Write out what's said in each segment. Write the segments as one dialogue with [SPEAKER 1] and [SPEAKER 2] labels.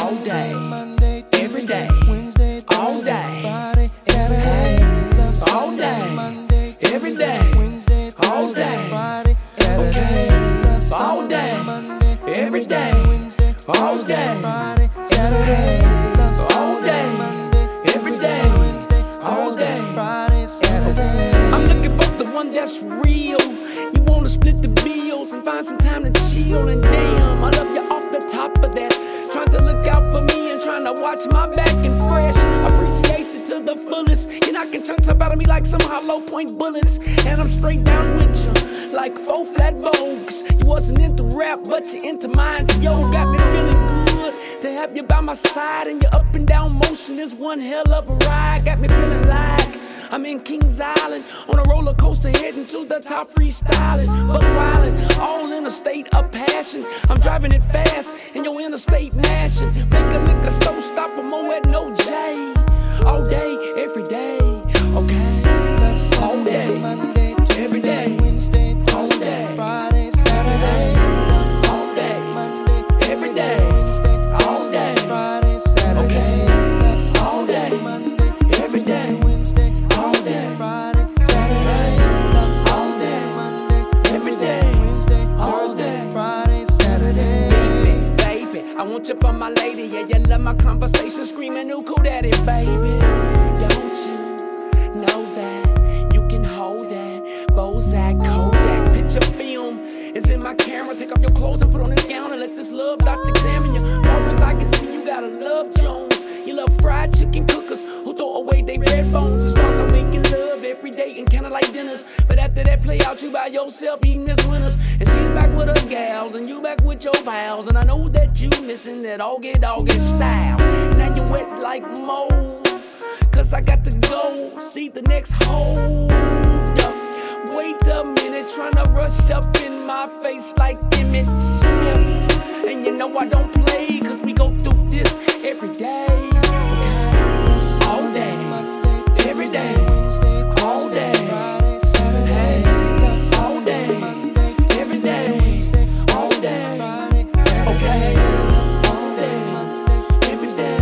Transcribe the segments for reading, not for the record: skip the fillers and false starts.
[SPEAKER 1] all day,
[SPEAKER 2] Monday,
[SPEAKER 1] every day,
[SPEAKER 2] Wednesday,
[SPEAKER 1] all day,
[SPEAKER 2] Friday, Saturday,
[SPEAKER 1] all day,
[SPEAKER 2] Monday,
[SPEAKER 1] every day,
[SPEAKER 2] Wednesday,
[SPEAKER 1] all day,
[SPEAKER 2] Friday, Saturday,
[SPEAKER 1] all day,
[SPEAKER 2] Monday,
[SPEAKER 1] every day,
[SPEAKER 2] Wednesday,
[SPEAKER 1] all day,
[SPEAKER 2] Friday, Saturday,
[SPEAKER 1] all day,
[SPEAKER 2] Monday,
[SPEAKER 1] every day,
[SPEAKER 2] Wednesday,
[SPEAKER 1] all day,
[SPEAKER 2] Friday, Saturday.
[SPEAKER 1] I'm looking for the one that's real. You wanna split the bills and find some time to chill. And damn, I love you off the top of that. Trying to look out for me and trying to watch my back and fresh. Appreciation to the fullest. You're knocking chunks up out of me like some hollow point bullets. And I'm straight down with you, like 4 flat Vogues. You wasn't into rap, but you into mine. Yo, got me feeling good to have you by my side. And your up and down motion is one hell of a ride. Got me feeling like I'm in Kings Island on a roller coaster heading to the top, freestyling, buck wildin', all in a state of passion. I'm driving it fast in your interstate mashing. Make a nigga slow stop a Moet No J. All day, every day, okay. All day,
[SPEAKER 2] Monday,
[SPEAKER 1] every day,
[SPEAKER 2] Wednesday,
[SPEAKER 1] all day,
[SPEAKER 2] Friday, Saturday,
[SPEAKER 1] all day,
[SPEAKER 2] Monday,
[SPEAKER 1] every day, all day,
[SPEAKER 2] Friday, Saturday,
[SPEAKER 1] all day,
[SPEAKER 2] Monday,
[SPEAKER 1] every day,
[SPEAKER 2] Wednesday,
[SPEAKER 1] all day,
[SPEAKER 2] Friday, Saturday,
[SPEAKER 1] all day,
[SPEAKER 2] Monday,
[SPEAKER 1] every day,
[SPEAKER 2] Wednesday,
[SPEAKER 1] all
[SPEAKER 2] Thursday,
[SPEAKER 1] day.
[SPEAKER 2] Friday, Saturday.
[SPEAKER 1] Baby, I want you for my lady. Yeah, you love my conversation, screaming, ooh, cool daddy, baby. Don't you know that you can hold that? Bozak, Kodak, picture film is in my camera. Take off your clothes and put on this gown and let this love doctor examine you. Far as I can see, you gotta love Jones. You love fried chicken cookers who throw away their red bones. It starts out making love every day and kinda like dinners. But after that play out, you by yourself eating Miss Winners. And she's back with her gals and you back with your pals. And I know that you missing that doggy style. Now you wet like mold, cause I got to go see the next hold up. Wait a minute, tryna rush up in my face like Emmett Smith. And you know I don't play, cause we go through this every day. All day, every day, all day, hey, all day, every day, all day, okay, all day, every day.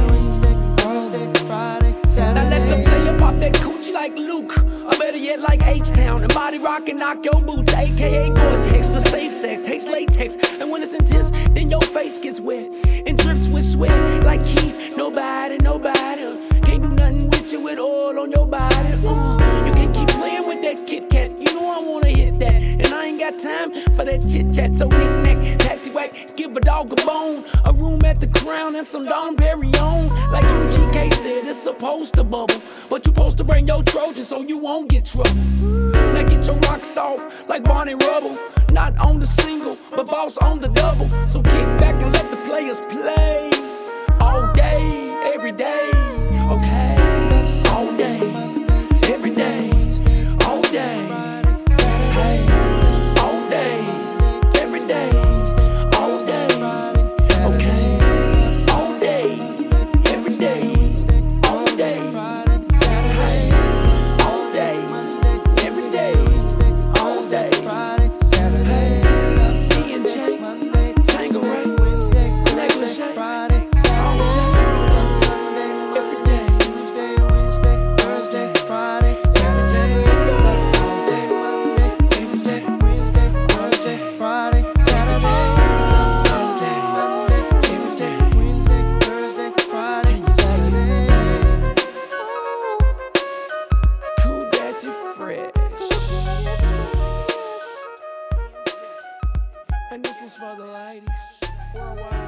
[SPEAKER 1] Now let the player pop that coochie like Luke, or better yet like H-Town, and body rock and knock your boots, aka Gore-Tex. The safe sex takes latex, and when it's intense, then your face gets wet and drips with sweat like Keith. Nobody can't do nothing with you with oil on your body. You can't keep playing with that Kit Kat. You know I wanna hit that, and I ain't got time for that chit chat. So knick-knack, patty-whack, give a dog a bone, a room at the Crown and some Dom Perignon. Like UGK said, it's supposed to bubble, but you supposed to bring your Trojan so you won't get trouble. Now get your rocks off like Barney Rubble. Not on the single, but boss on the double. So kick back and let the players play. All day, every day, okay. All day, every day, all day, hey. All day, every day, all day, okay. All day, every day, all day, hey. All day, every day, all day, hey. C&J, Tangeray, negligee, all day, every day,
[SPEAKER 2] Thursday, Friday, Saturday, Sunday, Monday, Tuesday, Wednesday, Thursday, Friday, Saturday, Sunday, Monday, Tuesday, Wednesday, Thursday, Friday, Saturday.
[SPEAKER 1] Cool Daddy Fresh. And this was for the ladies worldwide.